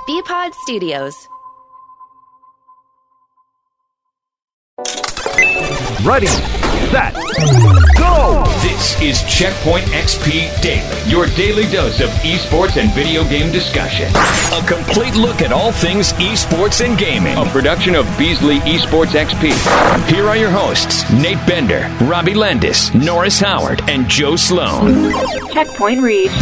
BPod Studios. Ready, set, go! This is Checkpoint XP Daily, your daily dose of esports and video game discussion. A complete look at all things esports and gaming. A production of Beasley Esports XP. Here are your hosts, Nate Bender, Robbie Landis, Norris Howard, and Joe Sloan. Checkpoint reached.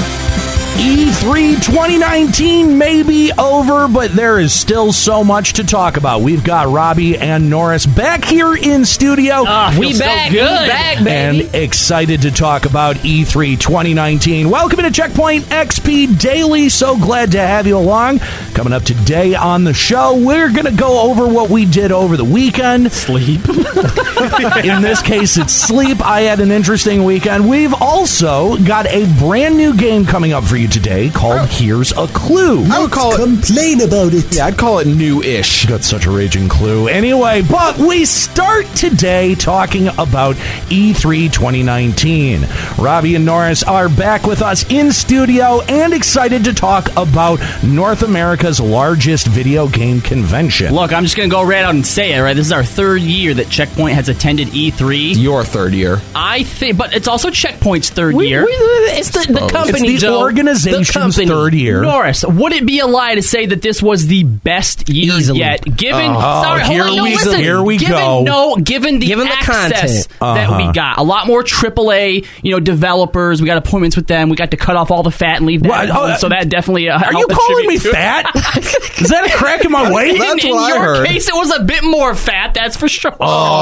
E3 2019 may be over, but there is still so much to talk about. We've got Robbie and Norris back here in studio. We back, we back, baby. And excited to talk about E3 2019. Welcome to Checkpoint XP Daily. So glad to have you along. Coming up today on the show, we're going to go over what we did over the weekend. Sleep. In this case, it's sleep. I had an interesting weekend. We've also got a brand new game coming up for you today called Here's a Clue. I would call it... Complain about it. Yeah, I'd call it new-ish. Got such a raging clue. Anyway, but we start today talking about E3 2019. Robbie and Norris are back with us in studio and excited to talk about North America's largest video game convention. Look, I'm just going to go right out and say it, right? This is our third year that Checkpoint has attended E3. Your third year. I think, but it's also Checkpoint's third year. It's the company, It's the Joe. organization's third year. Norris, would it be a lie to say that this was the best year Easily. yet? Given, here we go. Given the access content. that we got, a lot more AAA, developers. We got appointments with them. We got to cut off all the fat and leave that home, so that definitely. Are you calling me fat? Is that a crack in my way? That's in what I your heard. case, it was a bit more fat. That's for sure.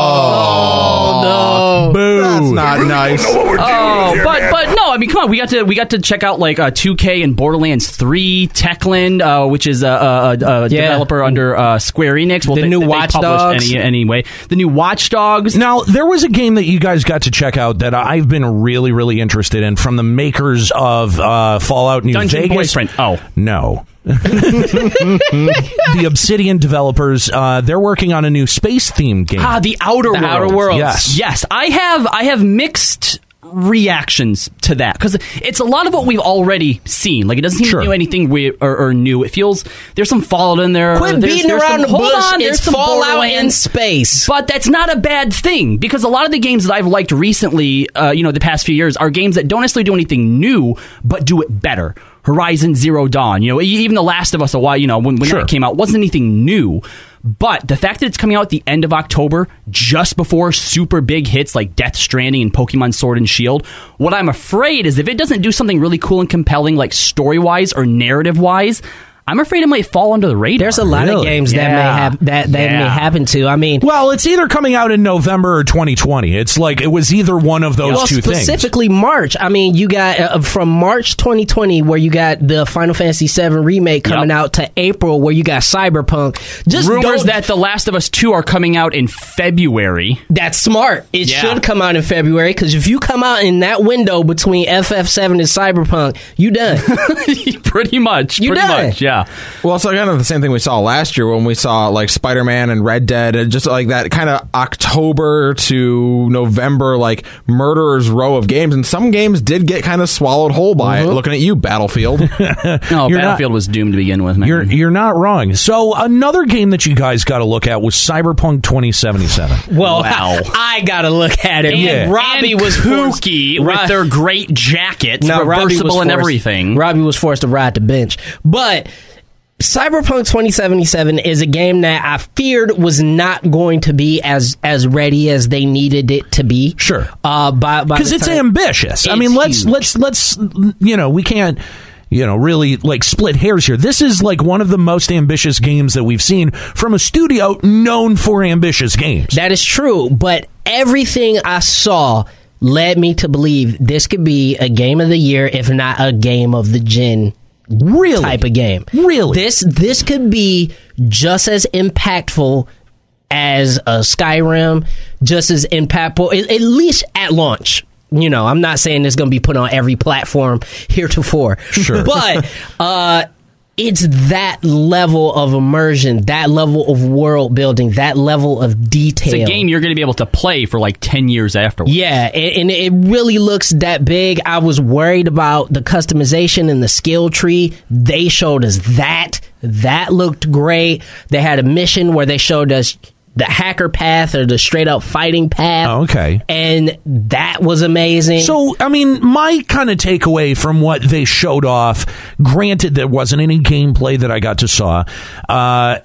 Oh, no. Boo. That's not nice. But no, I mean, come on. We got to check out like 2K and Borderlands 3, Techland, which is a developer under Square Enix. Well, The new Watch Dogs. Anyway, the new Watch Dogs. Now, there was a game that you guys got to check out that I've been really, really interested in from the makers of Fallout New Dungeon Vegas. Boyfriend. Oh. No. The Obsidian developers, they're working on a new space-themed game. The Outer Worlds. Outer Worlds. Yes. I have mixed reactions to that because it's a lot of what we've already seen. Like, it doesn't seem to do anything weird or new. It feels there's some Fallout in there. Quit beating around the bush. There's It's some Fallout in Borderlands. space. But that's not a bad thing because a lot of the games that I've liked recently, the past few years, are games that don't necessarily do anything new but do it better. Horizon Zero Dawn, even The Last of Us a while, when that came out, wasn't anything new. But the fact that it's coming out at the end of October, just before super big hits like Death Stranding and Pokemon Sword and Shield, what I'm afraid is if it doesn't do something really cool and compelling, like story-wise or narrative-wise, I'm afraid it might fall under the radar. There's a lot of games that may have that may happen to. I mean, well, it's either coming out in November or 2020. It's like it was either one of those two things. Specifically March. I mean, you got from March 2020 where you got the Final Fantasy VII remake coming out to April where you got Cyberpunk. Just rumors that The Last of Us 2 are coming out in February. That's smart. It should come out in February because if you come out in that window between FF7 and Cyberpunk, you done. Pretty much. Yeah. Well, it's kind of the same thing we saw last year when we saw like Spider-Man and Red Dead, and just like that kind of October to November, like murderer's row of games. And some games did get kind of swallowed whole by it. Looking at you, Battlefield. Battlefield was doomed to begin with, man. You're not wrong. So another game that you guys got to look at was Cyberpunk 2077. Well, I got to look at it. And Robbie was kooky with their great jackets, reversible and everything. Robbie was forced to ride the bench. But Cyberpunk 2077 is a game that I feared was not going to be as ready as they needed it to be. Sure. Because it's ambitious. I mean, let's we can't really like split hairs here. This is like one of the most ambitious games that we've seen from a studio known for ambitious games. That is true, but everything I saw led me to believe this could be a game of the year, if not a game of the gen. Really? Type of game. Really? This could be just as impactful as a Skyrim, just as impactful, at least at launch. I'm not saying it's going to be put on every platform heretofore. Sure. But it's that level of immersion, that level of world building, that level of detail. It's a game you're going to be able to play for like 10 years afterwards. Yeah, and it really looks that big. I was worried about the customization and the skill tree. They showed us that. That looked great. They had a mission where they showed us the hacker path or the straight up fighting path. Oh, okay. And that was amazing. So, I mean, my kind of takeaway from what they showed off, granted there wasn't any gameplay that I got to saw, my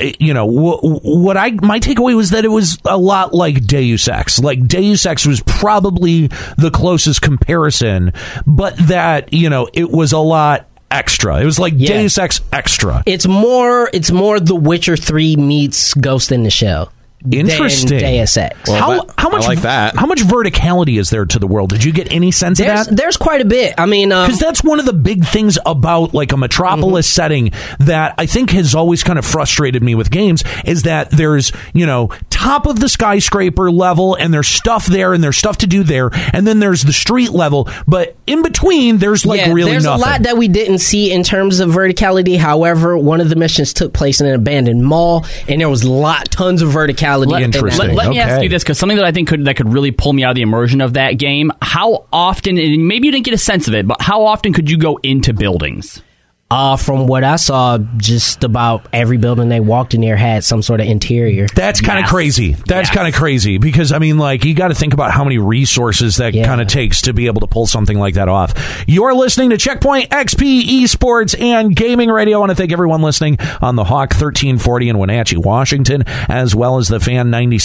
takeaway was that it was a lot like Deus Ex. Like, Deus Ex was probably the closest comparison, but that, it was a lot extra. It was like Deus Ex extra. It's more The Witcher 3 meets Ghost in the Shell. Interesting. Deus Ex. Well, how much I like that? How much verticality is there to the world? Did you get any sense of that? There's quite a bit. I mean, because that's one of the big things about like a Metropolis setting that I think has always kind of frustrated me with games is that there's top of the skyscraper level and there's stuff there and there's stuff to do there, and then there's the street level, but in between there's really there's nothing. A lot that we didn't see in terms of verticality. However, one of the missions took place in an abandoned mall, and there was tons of verticality. Interesting. Let me ask you this, because something that I think could really pull me out of the immersion of that game. How often, and maybe you didn't get a sense of it, but how often could you go into buildings? From what I saw, just about every building they walked in there had some sort of interior. That's kind of crazy. That's kind of crazy because, I mean, like, you got to think about how many resources that kind of takes to be able to pull something like that off. You're listening to Checkpoint XP Esports and Gaming Radio. I want to thank everyone listening on the Hawk 1340 in Wenatchee, Washington, as well as the Fan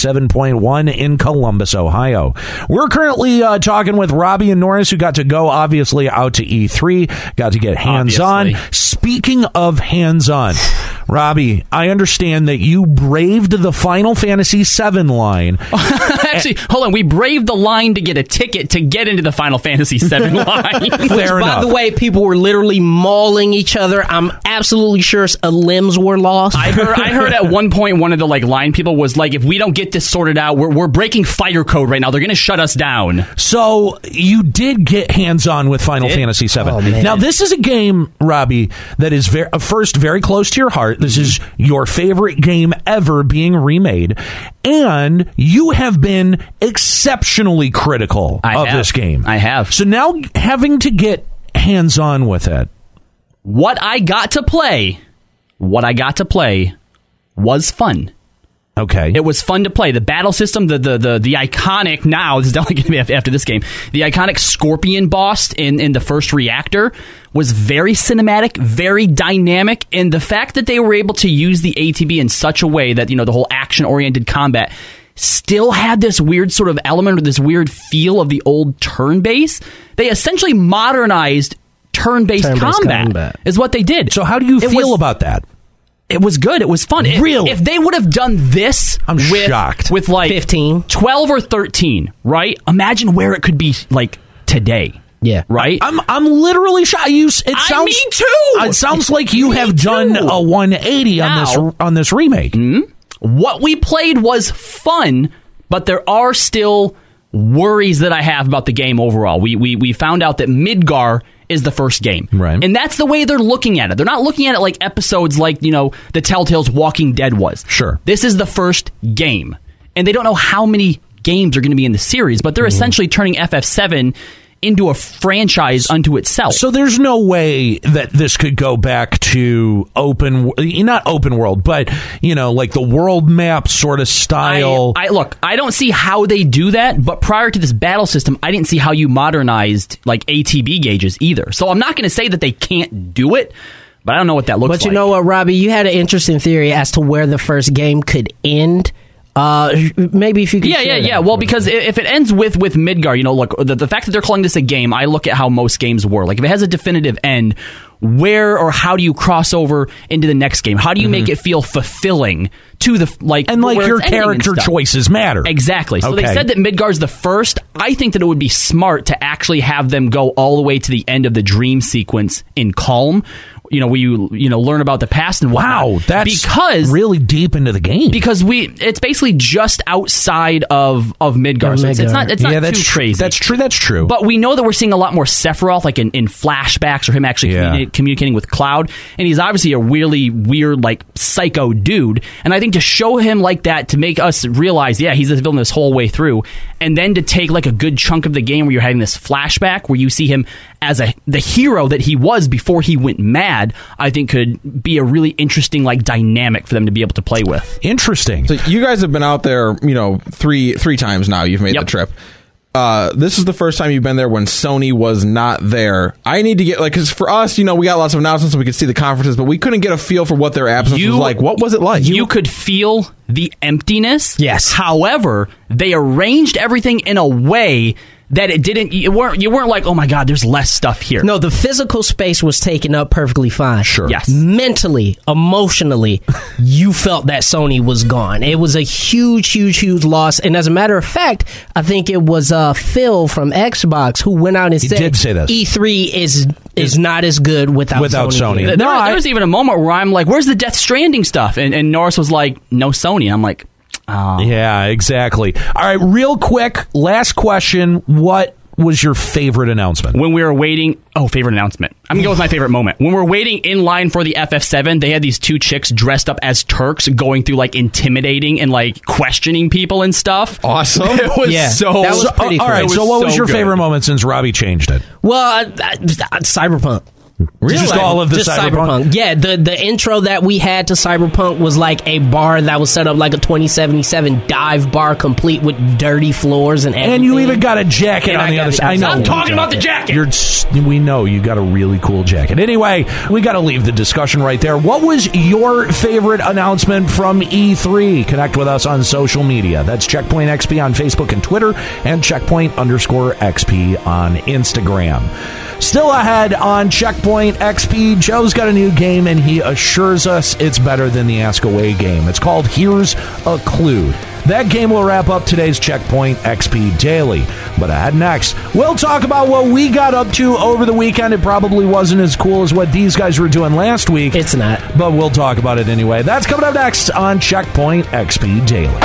97.1 in Columbus, Ohio. We're currently talking with Robbie and Norris, who got to go, obviously, out to E3, got to get hands-on. Speaking of hands-on, Robbie, I understand that you braved the Final Fantasy VII line. Actually, hold on. We braved the line to get a ticket to get into the Final Fantasy VII line. Fair enough. By the way, people were literally mauling each other. I'm absolutely sure limbs were lost. I heard at one point one of the line people was like, if we don't get this sorted out, we're breaking fire code right now. They're going to shut us down. So you did get hands-on with Final Fantasy VII. Oh, man. Now, this is a game, Robbie, that is very close to your heart. This is your favorite game ever being remade, and you have been exceptionally critical of this game. I have. So now having to get hands-on with it. What I got to play was fun. Okay. It was fun to play. The battle system, the iconic, now, this is definitely going to be after this game, the iconic Scorpion boss in the first reactor was very cinematic, very dynamic, and the fact that they were able to use the ATB in such a way that, the whole action-oriented combat still had this weird sort of element or this weird feel of the old turn-based. They essentially modernized turn-based combat, is what they did. So how do you feel about that? It was good. It was fun. Really? If they would have done this shocked. With like 15, 12 or 13, right? Imagine where it could be like today. Yeah. Right? I'm literally shocked. Me too. It sounds like you have done a 180 on this remake. What we played was fun, but there are still worries that I have about the game overall. We found out that Midgar is the first game. Right. And that's the way they're looking at it. They're not looking at it like episodes like, the Telltale's Walking Dead was. Sure. This is the first game. And they don't know how many games are going to be in the series, but they're essentially turning FF7 into a franchise unto itself. So there's no way that this could go back to not open world, but, like the world map sort of style. Look, I don't see how they do that, but prior to this battle system, I didn't see how you modernized like ATB gauges either. So I'm not going to say that they can't do it, but I don't know what that looks like. But you know what, Robbie? You had an interesting theory as to where the first game could end. Maybe if you could share that. Well, because if it ends with Midgar, look, the fact that they're calling this a game, I look at how most games were. Like, if it has a definitive end, where or how do you cross over into the next game? How do you make it feel fulfilling to the your character choices matter. Exactly. So they said that Midgar's the first. I think that it would be smart to actually have them go all the way to the end of the dream sequence in Calm, where you learn about the past and whatnot. Wow, that's because really deep into the game. Because it's basically just outside of Midgar. So it's not too crazy. That's true. But we know that we're seeing a lot more Sephiroth, like in flashbacks, or him actually communicating with Cloud. And he's obviously a really weird, like, psycho dude. And I think to show him like that, to make us realize, he's the villain this whole way through, and then to take like a good chunk of the game where you're having this flashback where you see him as the hero that he was before he went mad, I think could be a really interesting, like, dynamic for them to be able to play with. Interesting. So you guys have been out there, three times now. You've made the trip. This is the first time you've been there when Sony was not there. I need to get, because for us, we got lots of announcements and we could see the conferences, but we couldn't get a feel for what their absence was like. What was it like? You could feel the emptiness. Yes. However, they arranged everything in a way that it didn't. You weren't like, oh my God, there's less stuff here. No, the physical space was taken up perfectly fine. Sure. Yes. Mentally, emotionally, you felt that Sony was gone. It was a huge, huge, huge loss. And as a matter of fact, I think it was Phil from Xbox who went out and said, did say this. E3 is not as good without Sony. There was even a moment where I'm like, where's the Death Stranding stuff? And Norris was like, no Sony. I'm like, oh. Yeah, exactly. All right, real quick, last question. What was your favorite announcement? When we were waiting... Oh, favorite announcement. I'm going to go with my favorite moment. When we're waiting in line for the FF7, they had these two chicks dressed up as Turks going through, like, intimidating and, like, questioning people and stuff. Awesome. It was that was pretty cool. All right, so what was your favorite moment since Robbie changed it? Well, Cyberpunk. Really? Just all of the Cyberpunk? Yeah, the intro that we had to Cyberpunk was like a bar that was set up like a 2077 dive bar, complete with dirty floors and everything. And you even got a jacket on the other side. I know. I'm talking about the jacket. We know you got a really cool jacket. Anyway, we got to leave the discussion right there. What was your favorite announcement from E3? Connect with us on social media. That's Checkpoint XP on Facebook and Twitter, and Checkpoint_XP on Instagram. Still ahead on Checkpoint XP, Joe's got a new game, and he assures us it's better than the Ask Away game. It's called Here's a Clue. That game will wrap up today's Checkpoint XP Daily. But ahead next, we'll talk about what we got up to over the weekend. It probably wasn't as cool as what these guys were doing last week. It's not. But we'll talk about it anyway. That's coming up next on Checkpoint XP Daily.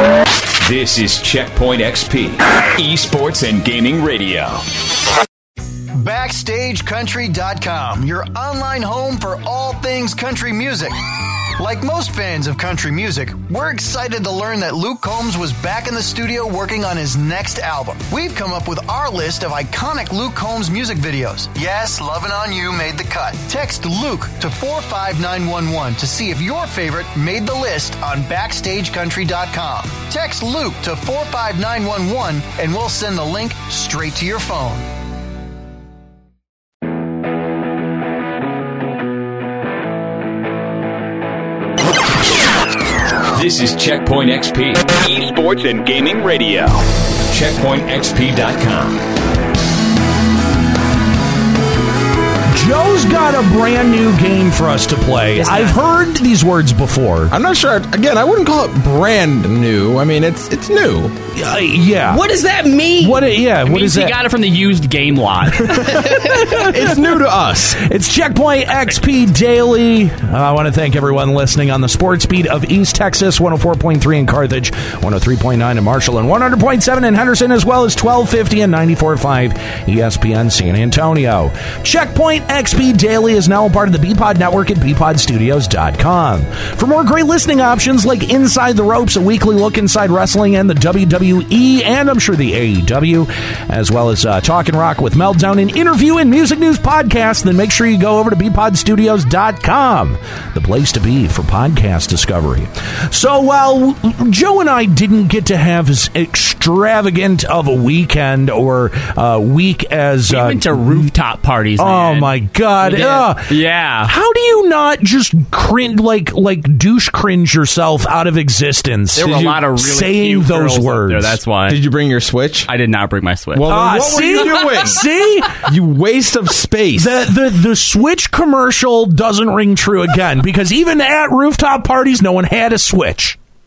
This is Checkpoint XP, esports and gaming radio. BackstageCountry.com, your online home for all things country music. Like most fans of country music, we're excited to learn that Luke Combs was back in the studio working on his next album. We've come up with our list of iconic Luke Combs music videos. Yes, Lovin' On You made the cut. Text Luke to 45911 to see if your favorite made the list on BackstageCountry.com. Text Luke to 45911 and we'll send the link straight to your phone. This is Checkpoint XP, esports and gaming radio. CheckpointXP.com. Joe's got a brand new game for us to play. I've heard these words before. I'm not sure. Again, I wouldn't call it brand new. I mean, it's new. Yeah. What does that mean? What is that? He got it from the used game lot. It's new to us. It's Checkpoint XP Daily. I want to thank everyone listening on the sports beat of East Texas, 104.3 in Carthage, 103.9 in Marshall, and 100.7 in Henderson, as well as 1250 and 94.5 ESPN San Antonio. Checkpoint XP Daily is now a part of the BPod Network at BPodStudios.com. For more great listening options like Inside the Ropes, a weekly look inside wrestling and the WWE, and I'm sure the AEW, as well as Talkin' Rock with Meltdown, an interview and music news podcast, then make sure you go over to BPodStudios.com, the place to be for podcast discovery. So while Joe and I didn't get to have as extravagant of a weekend or week as... We went to rooftop parties, man. Oh, my God. Yeah. How do you not just cringe, like douche cringe yourself out of existence? There were a lot of really saying cute those girls words. Up there, that's why. Did you bring your Switch? I did not bring my Switch. Well, then what were you doing? See? You waste of space. The Switch commercial doesn't ring true again because even at rooftop parties, no one had a Switch.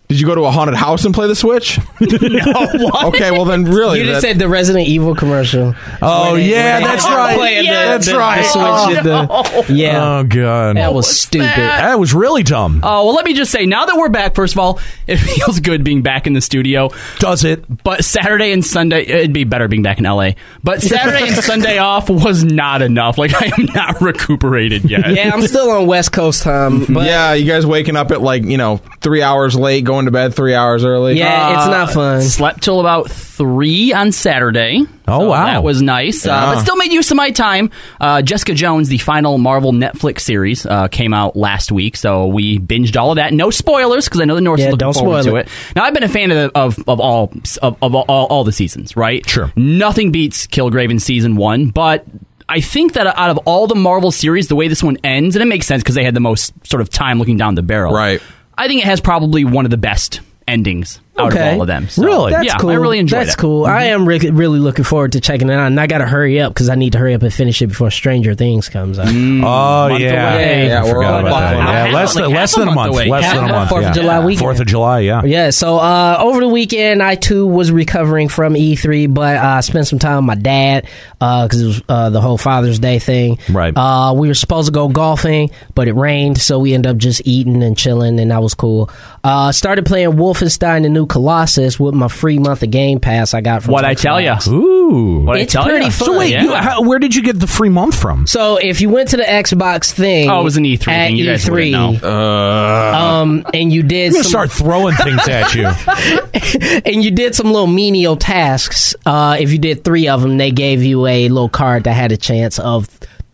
Did you go to a haunted house and play the Switch? No, what? Okay, well then really. You just said the Resident Evil commercial. Oh, yeah, that's right. That's right. Yeah. Oh, God. That was stupid. That was really dumb. Oh, well, let me just say, now that we're back, first of all, it feels good being back in the studio. Does it? But Saturday and Sunday, it'd be better being back in LA. But Saturday and Sunday off was not enough. Like, I am not recuperated yet. Yeah, I'm still on West Coast time. But Yeah, you guys waking up at 3 hours late, going to bed 3 hours early. yeah, it's not fun. Slept till about 3 on Saturday. Oh, So wow. That was nice. But still made use of my time. Jessica Jones, the final Marvel Netflix series, came out last week. So we binged all of that. No spoilers, because I know the North is looking don't forward spoil to it. Now, I've been a fan of all the seasons, right? Sure. Nothing beats Kilgrave in season 1, but I think that out of all the Marvel series, the way this one ends, and it makes sense because they had the most sort of time looking down the barrel. Right. I think it has probably one of the best endings out of all of them. So, Really? That's yeah, cool. I really enjoyed That's it. cool. I am really looking forward to checking it out, and I got to hurry up because I need to hurry up and finish it before Stranger Things comes out. Oh, Month yeah. away. Yeah, I we're forgot all about that. buckling. Yeah, less than a month. away. Less than a month. 4th of July weekend. 4th of July, yeah. Yeah, so over the weekend, I too was recovering from E3, but I spent some time with my dad because it was the whole Father's Day thing. Right. We were supposed to go golfing, but it rained, so we ended up just eating and chilling, and that was cool. Started playing Wolfenstein: The New Colossus with my free month of Game Pass I got from What I tell ya. Xbox. Ooh. What It's I tell pretty ya. fun. So wait, Yeah. where did you get the free month from? So if you went to the Xbox thing, Oh, it was an E3 at thing. You guys wouldn't E3, know. and you did I'm going to some, start throwing things at you. and you did some little menial tasks. If you did 3 of them, they gave you a little card that had a chance of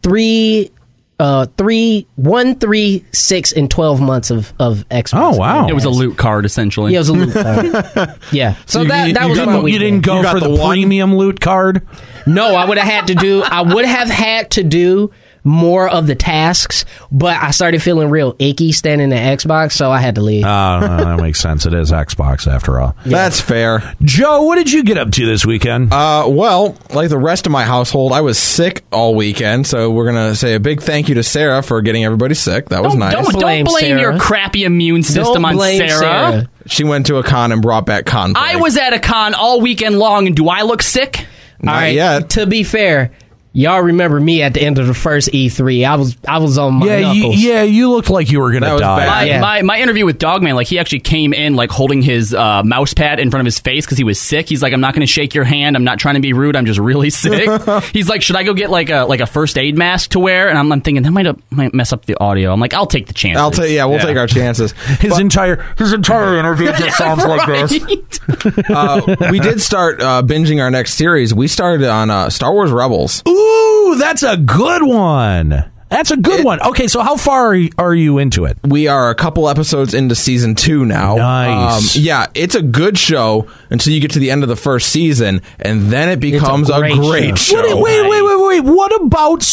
1, 3, 6, and 12 months of Xbox. Oh, wow. It was a loot card, essentially. Yeah, it was a loot card. Yeah. So that you was got my the- You weekend. didn't go You got for the the one? premium loot card? No, I would have had to do more of the tasks, but I started feeling real icky standing at Xbox, so I had to leave. That makes sense. It is Xbox after all. That's fair. Joe, what did you get up to this weekend? Well, like the rest of my household, I was sick all weekend, so we're going to say a big thank you to Sarah for getting everybody sick. That was nice. Don't blame Sarah. your crappy immune system Don't on blame Sarah. She went to a con and brought back con I was at a con all weekend long, and do I look sick? Not All right, yet. to be fair, y'all remember me at the end of the first E3. I was on my knuckles. you looked like you were going That to was die. bad. Yeah. My interview with Dogman, like he actually came in like holding his mouse pad in front of his face because he was sick. He's like, I'm not going to shake your hand. I'm not trying to be rude. I'm just really sick. He's like, should I go get like a first aid mask to wear? And I'm thinking that might mess up the audio. I'm like, I'll take the chance. We'll take our chances. His entire interview just sounds like this. We did start binging our next series. We started on Star Wars Rebels. Ooh, that's a good one. That's a good one. Okay, so how far are you into it? We are a couple episodes into season 2 now. Nice. Yeah, it's a good show until you get to the end of the first season, and then it becomes a great great show. Wait. What about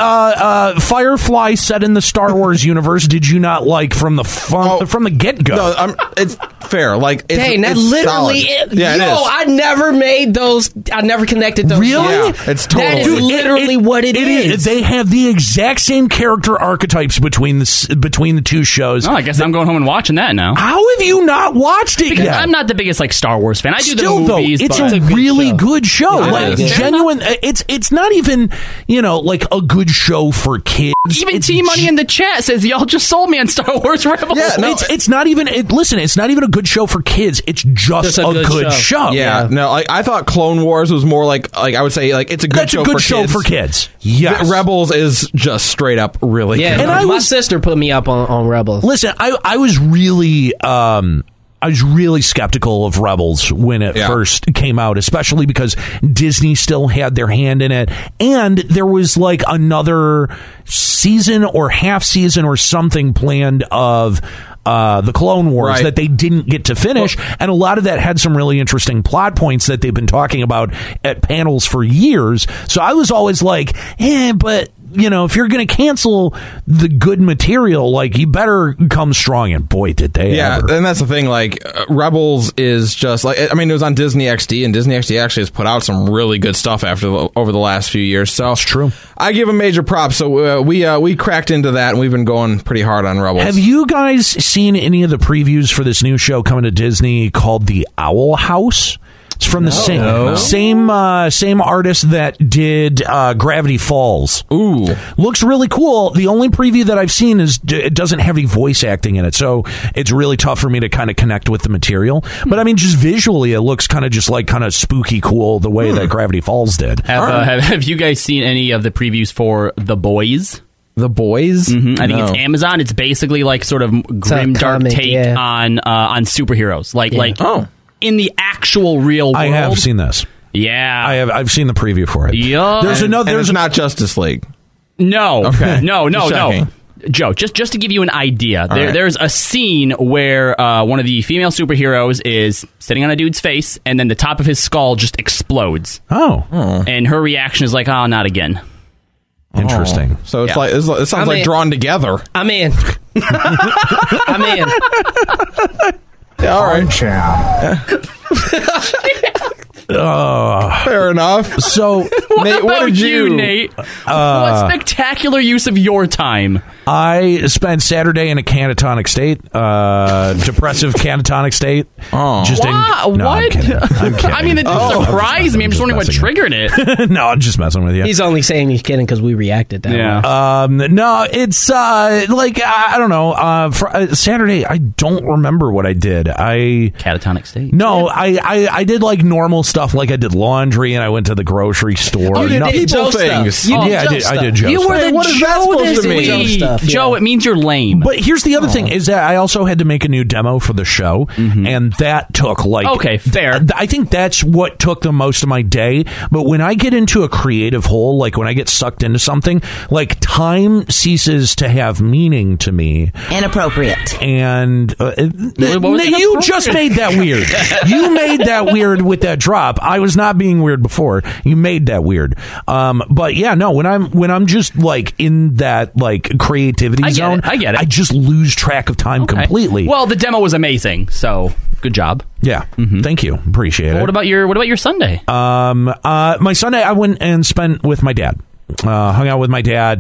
Firefly set in the Star Wars universe? Did you not like from the get go? No, it's fair. Like, it's, Dang, that it's literally solid. is. Yeah, it Yo, is. I never made those. I never connected those. Really? Yeah, it's totally. That is literally what it is. They have the exact same character archetypes between the two shows. Oh, I guess I'm going home and watching that now. How have you not watched it Because yet? I'm not the biggest like Star Wars fan. I do Still, the movies, though, it's but a really good show. Yeah, Like it is. genuine. It's not even like a good show for kids. even It's T Money in the chat says y'all just sold me on Star Wars Rebels. Yeah, no, it's not even. Listen, it's not even a good show for kids. It's just a good show. Yeah, no, like I thought Clone Wars was more like I would say like it's a good That's show a good for show kids. for kids. Yes. Rebels is just straight up really Yeah, good. And my I was- sister put me up on Rebels. Listen, I was really skeptical of Rebels when it first came out, especially because Disney still had their hand in it, and there was like another season or half season or something planned of the Clone Wars that they didn't get to finish, and a lot of that had some really interesting plot points that they've been talking about at panels for years. So I was always like, but if you're going to cancel the good material, like, you better come strong. And boy, did they ever. And that's the thing. Like, Rebels is just like, I mean, it was on Disney XD, and Disney XD actually has put out some really good stuff over the last few years. So it's true. I give them major props. So we cracked into that, and we've been going pretty hard on Rebels. Have you guys seen any of the previews for this new show coming to Disney called The Owl House? It's from the same artist that did Gravity Falls. Ooh, looks really cool. The only preview that I've seen is it doesn't have any voice acting in it, so it's really tough for me to kind of connect with the material. But I mean, just visually, it looks kind of spooky cool the way that Gravity Falls did. Have you guys seen any of the previews for The Boys? The Boys? Mm-hmm. I think it's Amazon. It's basically like sort of grim, dark take on superheroes. Like in the actual real world. I have seen this. Yeah, I've seen the preview for it. Yeah, there's not Justice League. No, okay. no. Joe, just to give you an idea, there's a scene where one of the female superheroes is sitting on a dude's face, and then the top of his skull just explodes. And her reaction is like, "Oh, not again." Interesting. So it's like it sounds like Drawn Together. I'm in. I'm in. Yeah, all right. Fair enough. So, Nate, what did you, Nate? What spectacular use of your time? I spent Saturday in a catatonic state, depressive catatonic state. What? I'm kidding. I mean, it surprised me. I'm just wondering what triggered it. No, I'm just messing with you. He's only saying he's kidding because we reacted that way. No, it's like, I don't know. Saturday, I don't remember what I did. Catatonic state? No, I did like normal stuff, like I did laundry and I went to the grocery store. You did people Joe things. Stuff. I did Joe You stuff. were the What is that Joe supposed to this mean? week. Joe, Joe, it means you're lame. But here's the other thing is that I also had to make a new demo for the show, and that took like... Okay, fair. I think that's what took the most of my day. But when I get into a creative hole, like when I get sucked into something, like time ceases to have meaning to me. Inappropriate. And you just made that weird. You made that weird with that drop. I was not being weird before. You made that weird. But yeah, no, when I'm just like in that like creativity zone, I get it. I just lose track of time completely. Well, the demo was amazing, so good job. Yeah, thank you, appreciate it. What about your Sunday? My Sunday, I went and spent with my dad. Hung out with my dad,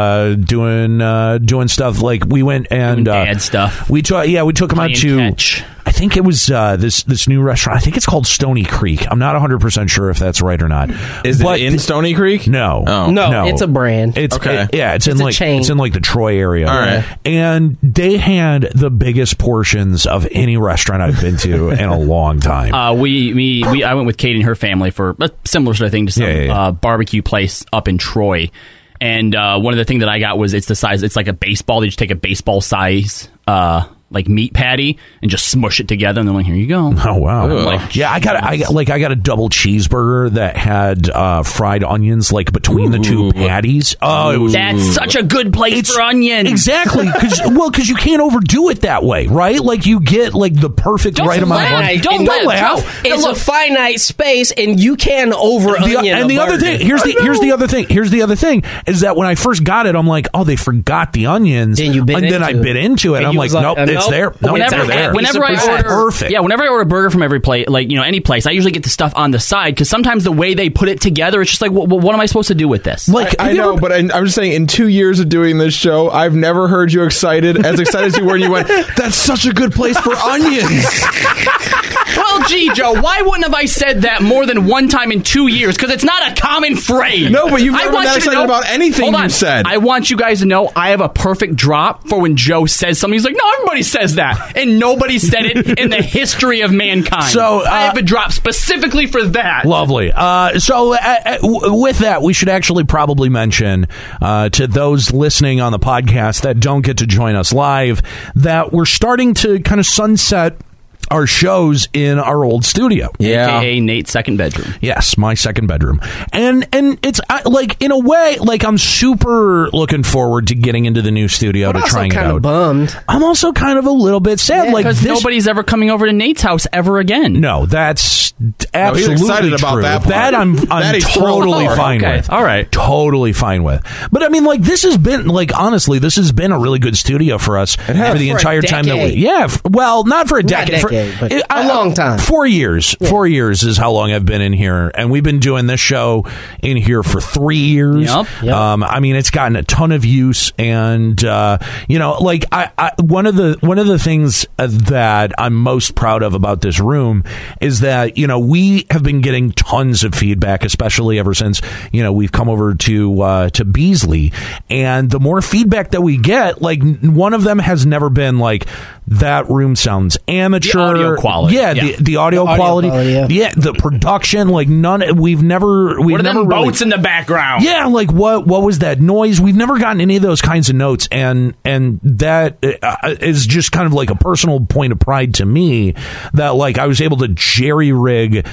doing stuff. Like we went and dad stuff. We took him out to. Catch. I think it was this new restaurant. I think it's called Stony Creek. I'm not 100% sure if that's right or not. Is it in Stony Creek? No. Oh. No, it's a brand. It's okay. It's in like chain. It's in like the Troy area. All right. And they had the biggest portions of any restaurant I've been to in a long time. I went with Katie and her family for a similar sort of thing to some barbecue place up in Troy. And one of the things that I got was it's the size. It's like a baseball. They just take a baseball size like meat patty and just smush it together, and they're like, "Here you go." Oh wow! Like, I got a double cheeseburger that had fried onions like between the two patties. Oh, it was such a good place for onions. Exactly, because you can't overdo it that way, right? Like you get like the perfect right amount of onions. Don't laugh. It's a finite space, and you can over onion. And the other thing, here's the other thing is that when I first got it, I'm like, oh, they forgot the onions, then I bit into it. And I'm like, nope, it's there. Nope, whenever I order, perfect. Yeah, whenever I order a burger from every place, like any place, I usually get the stuff on the side because sometimes the way they put it together, it's just like, what am I supposed to do with this? Like I know, but I'm just saying, in 2 years of doing this show, I've never heard you as excited as you were when you went, "That's such a good place for onions." Well, gee, Joe, why wouldn't have I said that more than one time in 2 years? Because it's not a common phrase. No, but you've never been that excited about anything you said. I want you guys to know I have a perfect drop for when Joe says something. He's like, no, everybody says that. And nobody said it in the history of mankind. So I have a drop specifically for that. Lovely. So with that, we should actually probably mention to those listening on the podcast that don't get to join us live that we're starting to kind of sunset our shows in our old studio. Yeah. AKA Nate's second bedroom. Yes, my second bedroom. And it's like, in a way, like, I'm super looking forward to getting into the new studio to trying it kind out. of bummed. I'm also kind of a little bit sad. Yeah, like, Because nobody's ever coming over to Nate's house ever again. No, that's absolutely excited about true. that part. I'm That he's thrilled totally for. fine Okay, with. all right. Totally fine with. But I mean, like, this has been, like, honestly, this has been a really good studio for us for the For a entire time that we. decade. Yeah, well, not for a decade. but a long time. 4 years. 4 years is how long I've been in here, and we've been doing this show in here for 3 years. Yep. I mean, it's gotten a ton of use, and like one of the things that I'm most proud of about this room is that we have been getting tons of feedback, especially ever since we've come over to Beasley, and the more feedback that we get, like, one of them has never been like, that room sounds amateur. The audio quality. Yeah, Yeah. the audio quality. yeah. The production, like, we've never What are them really, boats in the background? yeah, like, what was that noise? We've never gotten any of those kinds of notes, and that is just kind of like a personal point of pride to me that, like, I was able to jerry rig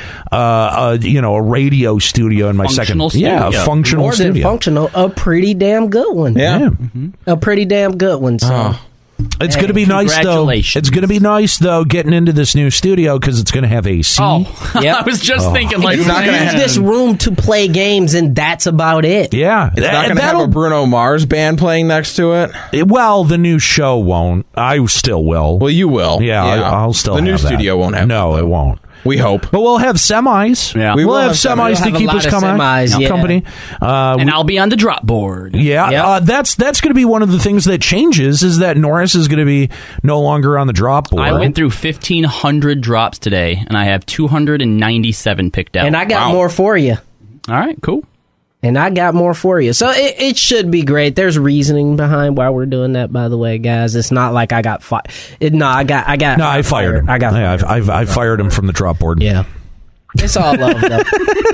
a radio studio in my Functional second studio. a functional More than studio. functional, a pretty damn good one. Yeah. A pretty damn good one. So. It's going to be nice, though. Congratulations. It's going to be nice, though, getting into this new studio because it's going to have AC. Oh, Yep. I was just thinking, like, You not gonna use have- this room to play games, and that's about it. Yeah, It's not going to have a Bruno Mars band playing next to it. Well, the new show won't. I still will. Well, you will. Yeah, I'll still. The new have that. studio won't have No, that, it won't. We hope. But we'll have semis. Yeah. we'll will have have semis. semis We'll to have a keep lot us of company. semis, yeah. and I'll be on the drop board. Yeah, Yep. that's going to be one of the things that changes is that Norris is going to be no longer on the drop board. I went through 1,500 drops today, and I have 297 picked out. And I got Wow. more for you. All right, cool. And I got more for you. So it should be great. There's reasoning behind why we're doing that, by the way, guys. It's not like I got fired. No, I fired him. I got fired. I fired him from the drop board. Yeah. It's all love, though.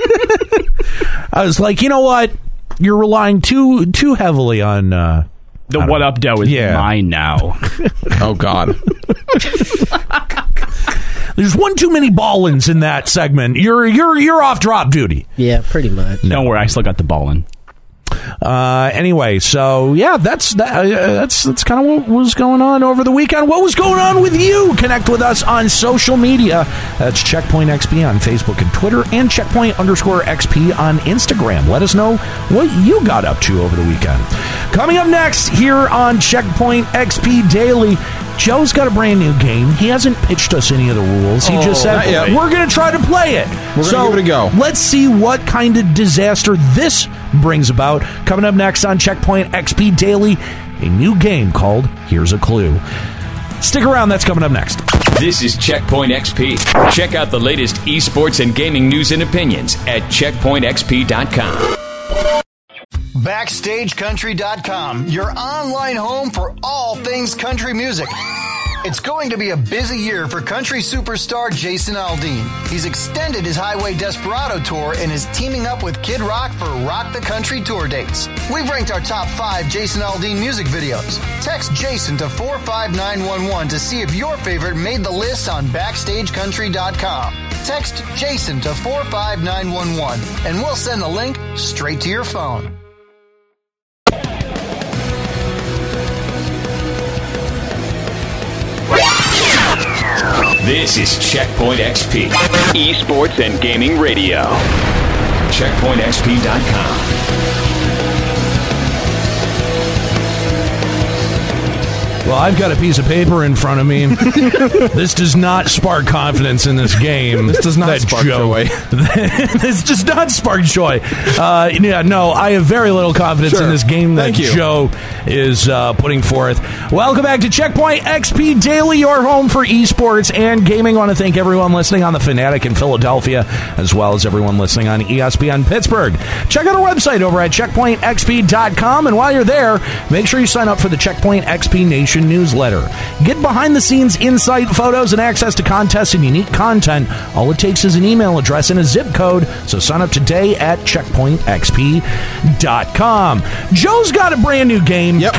I was like, you know what? You're relying too heavily on The what up dough is Yeah. mine now. Oh, God. There's one too many ball-ins in that segment. You're off drop duty. Yeah, pretty much. Don't worry, I still got the ball in. Anyway, so yeah, that's kind of what was going on over the weekend. What was going on with you? Connect with us on social media. That's Checkpoint XP on Facebook and Twitter, and Checkpoint_XP on Instagram. Let us know what you got up to over the weekend. Coming up next here on Checkpoint XP Daily, Joe's got a brand new game. He hasn't pitched us any of the rules. He just said, not yet. we're going to try to play it. We're gonna give it a go. Let's see what kind of disaster this brings about. Coming up next on Checkpoint XP Daily, a new game called Here's a Clue. Stick around, that's coming up next. This is Checkpoint XP. Check out the latest esports and gaming news and opinions at checkpointxp.com. BackstageCountry.com, your online home for all things country music. It's going to be a busy year for country superstar Jason Aldean. He's extended his Highway Desperado tour and is teaming up with Kid Rock for Rock the Country tour dates. We've ranked our top 5 Jason Aldean music videos. Text Jason to 45911 to see if your favorite made the list on BackstageCountry.com. Text Jason to 45911 and we'll send the link straight to your phone. This is Checkpoint XP, esports and gaming radio. CheckpointXP.com. Well, I've got a piece of paper in front of me. This does not spark confidence in this game. This does not spark joy. This does not spark joy. No, I have very little confidence in this game that Thank you. Joe is putting forth. Welcome back to Checkpoint XP Daily, your home for esports and gaming. I want to thank everyone listening on the Fanatic in Philadelphia, as well as everyone listening on ESPN Pittsburgh. Check out our website over at checkpointxp.com, and while you're there, make sure you sign up for the Checkpoint XP Nation newsletter. Get behind-the-scenes insight, photos, and access to contests and unique content. All it takes is an email address and a zip code, so sign up today at checkpointxp.com. Joe's got a brand new game. Yep.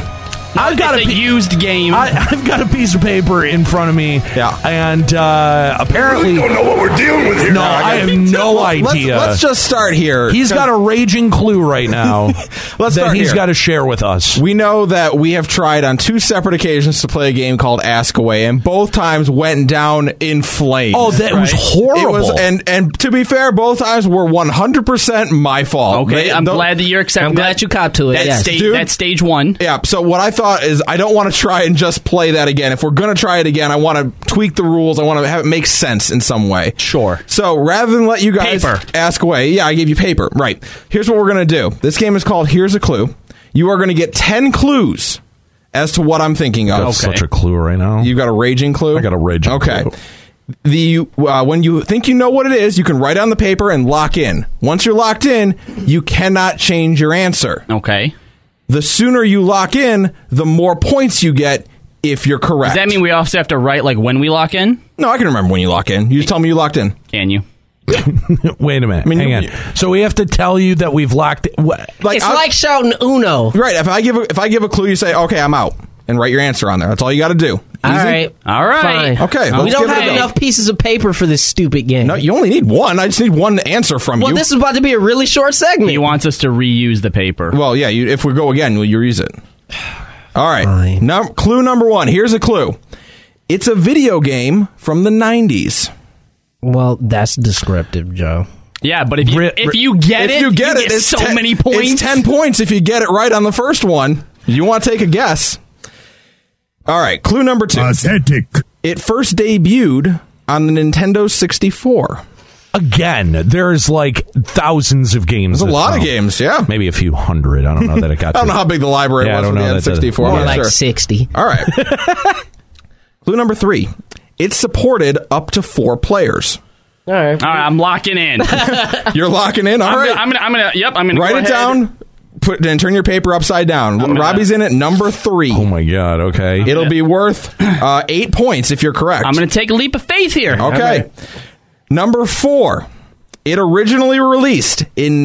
I've got It's a used game. I've got a piece of paper in front of me. Yeah. And apparently, don't know what we're dealing with here. no, I have no idea. Let's just start here. He's got a raging clue right now. Let's that start he's here. got to share with us. We know that we have tried on 2 separate occasions to play a game called Ask Away, and both times went down in flames. Oh, that was horrible. It was, and to be fair, both times were 100% my fault. okay, I'm glad that you're accepting I'm glad you caught to it. That's, Yes. Dude. that's stage 1. Yeah, so what I thought is I don't want to try and just play that again. If we're going to try it again, I want to tweak the rules. I want to have it make sense in some way. Sure. So rather than let you guys Paper. ask away, yeah, I gave you paper. Right. Here's what we're going to do. This game is called Here's a Clue. You are going to get 10 clues as to what I'm thinking of. That's such a clue right now. You got a raging clue? I got a raging clue. Okay. When you think you know what it is, you can write on the paper and lock in. Once you're locked in, you cannot change your answer. Okay. The sooner you lock in, the more points you get if you're correct. Does that mean we also have to write like when we lock in? No, I can remember when you lock in. You just tell me you locked in. Can you? Wait a minute. mean, Hang you- on. So we have to tell you that we've locked it. It's I'll- like shouting Uno. right. If I give a clue, you say, "Okay, I'm out," and write your answer on there. That's all you got to do. All Easy? right. All right. Fine. Okay, We let's don't give it a have go. enough pieces of paper for this stupid game. No, you only need one. I just need one answer from well, you. this is about to be a really short segment. He wants us to reuse the paper. Well, yeah. If we go again, you'll use it. All right. Fine. Clue number 1. Here's a clue. It's a video game from the 90s. Well, that's descriptive, Joe. Yeah, but if you get If it, you get it, you get it's so 10 many points. It's 10 points if you get it right on the first one. You want to take a guess? All right. Clue number 2. Pathetic. It first debuted on the Nintendo 64. Again, there's like thousands of games. There's a lot of count. games, yeah. Maybe a few hundred. I don't know that it got I don't know how big the library Yeah, I was don't when know we had that doesn't- 64. More I'm not like sure. 60. All right. Clue number 3. It supported up to 4 players. All right. All right, I'm locking in. You're locking in? All right. I'm gonna Write go it ahead. down. And turn your paper upside down. Robbie's in at number 3. Oh my god! Okay. It'll be worth 8 points if you're correct. I'm gonna take a leap of faith here. Okay. Number 4. It originally released in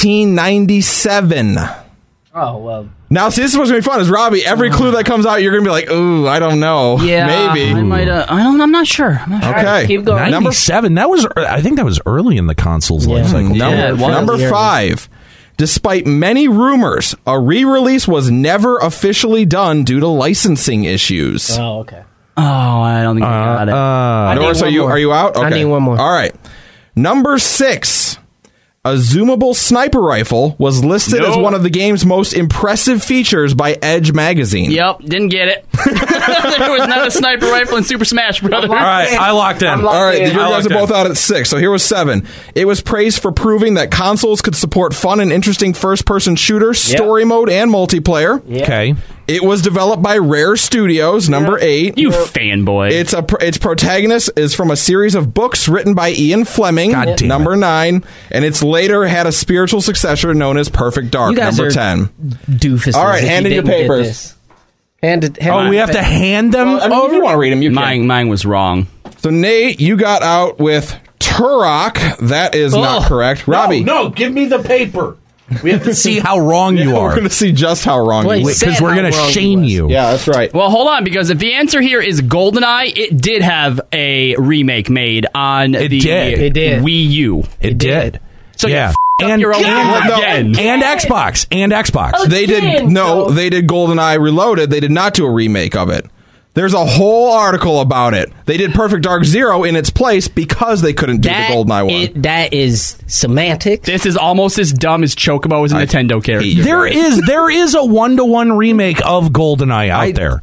1997. Oh, well. Now, see, this is what's going to be fun. Is Robbie, every clue that comes out, you're going to be like, ooh, I don't know. Yeah, Maybe. I might. I'm not sure. I'm not sure. Okay. Keep going. Number 97. That was. I think that was early in the console's life cycle. Yeah, it was. Number Yeah. 5. Despite many rumors, a re-release was never officially done due to licensing issues. Oh, okay. Oh, I don't think I got it. I need Norris, one more. are you out? Okay. I need one more. All right. Number 6. A zoomable sniper rifle was listed as No. one of the game's most impressive features by Edge magazine. Yep, didn't get it. There was not a sniper rifle in Super Smash Brothers. All right, I locked in. All right, you I guys locked are both in. out at 6. So here was 7. It was praised for proving that consoles could support fun and interesting first-person shooter, story mode, and multiplayer. Okay. It was developed by Rare Studios. Number 8. You fanboy. Its protagonist is from a series of books written by Ian Fleming. God damn number 9, and it's later had a spiritual successor known as Perfect Dark. You guys Number are 10. Doofuses. All right, if hand you in your didn't get papers. this. Hand Oh, we have to hand them. I mean, if you want to read them, you can. mine was wrong. So Nate, you got out with Turok. That is not correct. Robbie, No, give me the paper. We have to see how wrong you we're are. going to see just how wrong Wait, you were. say- Because we're how going to wrong he shame was. you. Yeah, that's right. Well, hold on, because if the answer here is GoldenEye, it did have a remake made on It the did. It did. Wii U. It did. So yeah. you f***ed up your own game again. and Xbox. And Xbox. They did they did GoldenEye Reloaded. They did not do a remake of it. There's a whole article about it. They did Perfect Dark Zero in its place because they couldn't do the GoldenEye one. That is semantics. This is almost as dumb as Chocobo was a Nintendo character. There is a 1-to-1 remake of GoldenEye out there.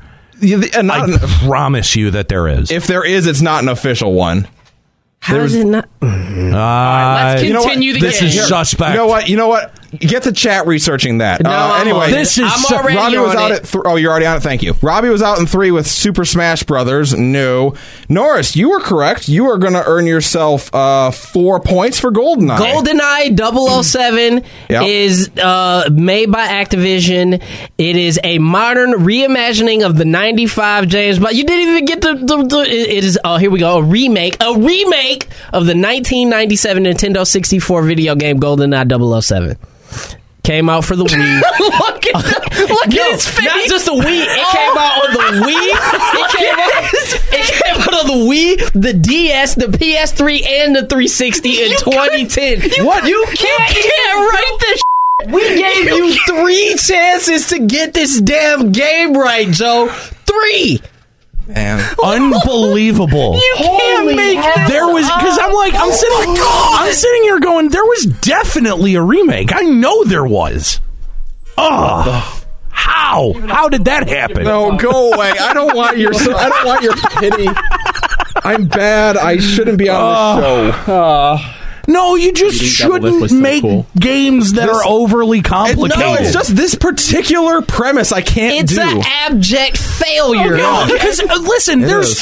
I promise you that there is. If there is, it's not an official one. How is it not? Let's You know what? continue the This game. is suspect. You know what? Get the chat researching that. No, I'm anyway, on it. This is I'm so- already Robbie was on out it. at oh, you're already on it. Thank you. Robbie was out in 3 with Super Smash Brothers. No, Norris, you were correct. You are going to earn yourself 4 points for GoldenEye. GoldenEye 007 Yep. is made by Activision. It is a modern reimagining of the 95 James Bond. You didn't even get it is, here we go, a remake of the 1997 Nintendo 64 video game GoldenEye 007. Came out for the Wii. Look at his face. Not just the Wii. It came out on the Wii. It came out on the Wii, the DS, the PS3, and the 360 in 2010. What? You can't write this. We gave you 3 chances to get this damn game right, Joe. 3. Man. Unbelievable. You can't make it. There was, because I'm sitting here going, there was definitely a remake. I know there was. Oh, how did that happen? No, go away. I don't want your pity. I'm bad. I shouldn't be on this show. No, you just shouldn't make games that are overly complicated. No, it's just this particular premise I can't do. It's an abject failure. No, because listen, there's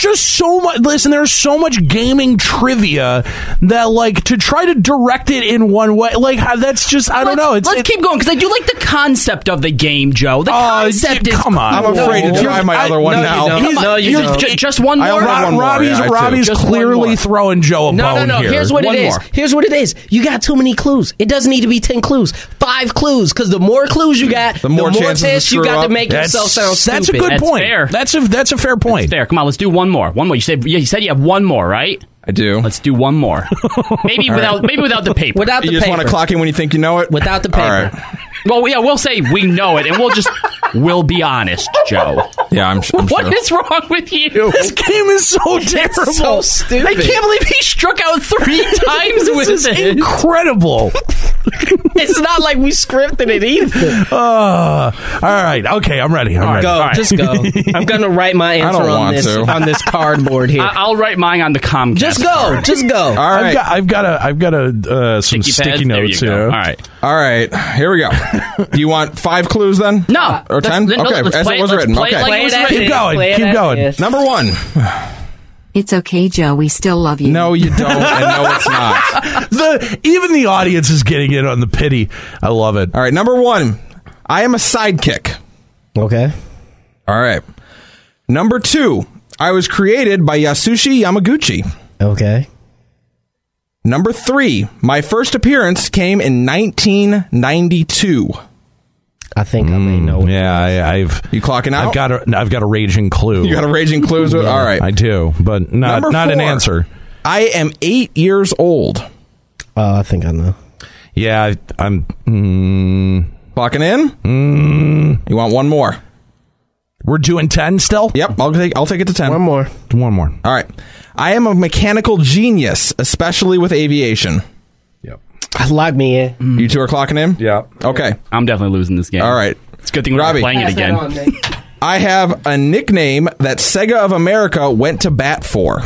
so much gaming trivia that, like, to try to direct it in one way, like, that's just, I don't know. Let's keep going, because I do like the concept of the game, Joe. The concept is come on. I'm afraid to try my other one now. You don't. Just one more. Robbie's clearly throwing Joe a bone No. here. Here's what it is. Here's what it is. You got too many clues. It doesn't need to be 10 clues. 5 clues, because the more clues you got, the more chance you got to make yourself sound stupid. That's a good point. Fair. That's a fair point. That's fair. Come on, let's do one more. You said you have one more, right? I do. Let's do one more. Maybe without the paper. Without the paper. You just want to clock in when you think you know it? Without the paper. All right. Well, yeah, we'll say we know it, and we'll be honest, Joe. Yeah, I'm sure. What is wrong with you? This game is so terrible. It's so stupid. I can't believe he struck out 3 times with This is it. incredible. It's not like we scripted it either. All right. Okay, I'm ready. I'm ready. Go. right. Just go. I'm going to write my answer on this cardboard here. I'll write mine on the Comcast. Just go. Just go. All right. I've got some sticky notes here. All right. Here we go. Do you want 5 clues then? No. Or 10? Okay. Let's As play it was written. Play it Okay. like it was written. Keep going. Yes. Number 1. It's okay, Joe. We still love you. No, you don't, and no, it's not. Even the audience is getting in on the pity. I love it. All right. Number 1. I am a sidekick. Okay. All right. Number 2. I was created by Yasushi Yamaguchi. Okay. Number 3. My first appearance came in 1992. I think I may know. Yeah, You clocking out? I've got a raging clue. You got a raging clues? All right. I do, but not Number 4, an answer. I am 8 years old. I think I know. Yeah, I'm. Clocking in? You want one more? We're doing 10 still? Yep, I'll take it to 10. One more. All right. I am a mechanical genius, especially with aviation. Lock me in. You 2 are clocking in? Yeah. Okay. I'm definitely losing this game. All right. It's a good thing we're Robbie. not playing it again. I have a nickname that Sega of America went to bat for.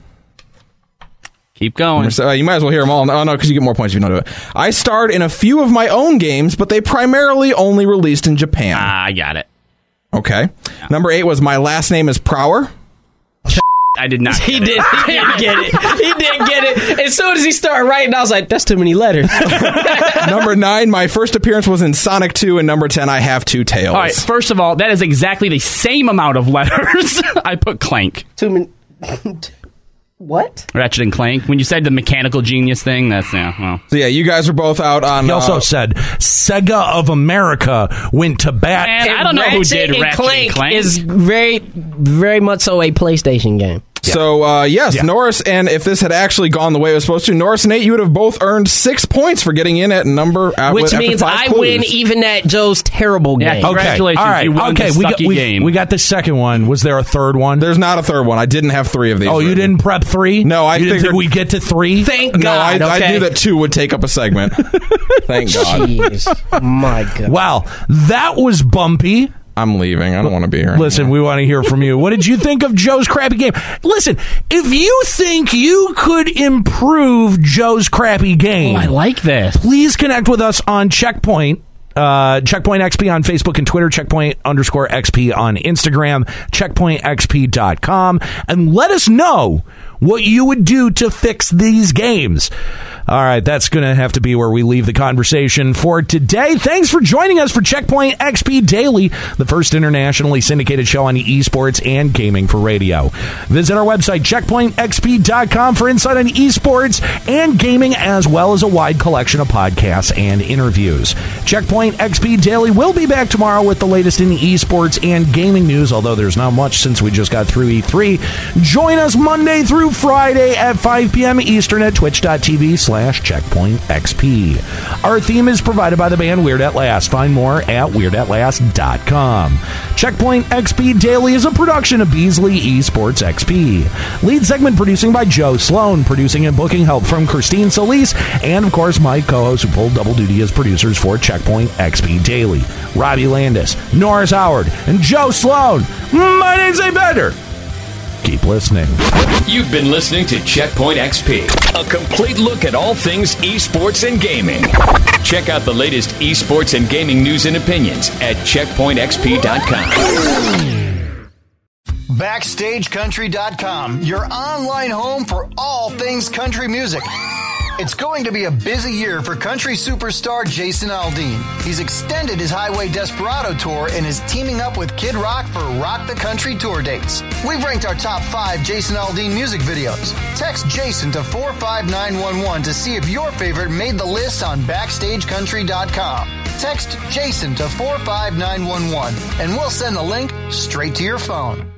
Keep going. So, you might as well hear them all. Oh, no, because you get more points if you don't do it. I starred in a few of my own games, but they primarily only released in Japan. I got it. Okay. Number 8 was my last name is Prower. I did not. He didn't get it. He didn't get it. As soon as he started writing, I was like, that's too many letters. Number 9, my first appearance was in Sonic 2, and number 10, I have 2 tails. All right. First of all, that is exactly the same amount of letters. I put Clank. Too many. What? Ratchet and Clank. When you said the mechanical genius thing, that's well. So yeah, you guys are both out on. He also said Sega of America went to bat. And I don't know who did Ratchet and Clank. Is very, very much so a PlayStation game. So, yes, Norris, and if this had actually gone the way it was supposed to, Norris and Nate, you would have both earned 6 points for getting in at number. Which means I win even at Joe's terrible game. Yeah, congratulations. All right. You won the sucky game. We got the second one. Was there a third one? There's not a third one. I didn't have 3 of these. Oh, you didn't prep 3? No, I didn't figured think we'd get to 3? Thank No, God. I knew that 2 would take up a segment. Thank God. Jeez. My God. Wow. That was bumpy. I'm leaving. I don't want to be here. Listen, we want to hear from you. What did you think of Joe's crappy game? Listen, if you think you could improve Joe's crappy game, I like this. please connect with us on Checkpoint. Checkpoint XP on Facebook and Twitter, Checkpoint_XP on Instagram, checkpointxp.com, and let us know what you would do to fix these games. All right, that's going to have to be where we leave the conversation for today. Thanks for joining us for Checkpoint XP Daily, the first internationally syndicated show on esports and gaming for radio. Visit our website, checkpointxp.com, for insight on esports and gaming, as well as a wide collection of podcasts and interviews. Checkpoint Checkpoint XP Daily will be back tomorrow with the latest in esports and gaming news, although there's not much since we just got through E3. Join us Monday through Friday at 5 p.m. Eastern at twitch.tv/CheckpointXP. Our theme is provided by the band Weird at Last. Find more at weirdAtLast.com. Checkpoint XP Daily is a production of Beasley Esports XP. Lead segment producing by Joe Sloan. Producing and booking help from Christine Solis. And, of course, my co-hosts who pulled double duty as producers for Checkpoint XP Daily. Robbie Landis, Norris Howard, and Joe Sloan. My name's A. Bender. Keep listening. You've been listening to Checkpoint XP, a complete look at all things esports and gaming. Check out the latest esports and gaming news and opinions at checkpointxp.com. BackstageCountry.com, your online home for all things country music. It's going to be a busy year for country superstar Jason Aldean. He's extended his Highway Desperado tour and is teaming up with Kid Rock for Rock the Country tour dates. We've ranked our top 5 Jason Aldean music videos. Text Jason to 45911 to see if your favorite made the list on BackstageCountry.com. Text Jason to 45911 and we'll send the link straight to your phone.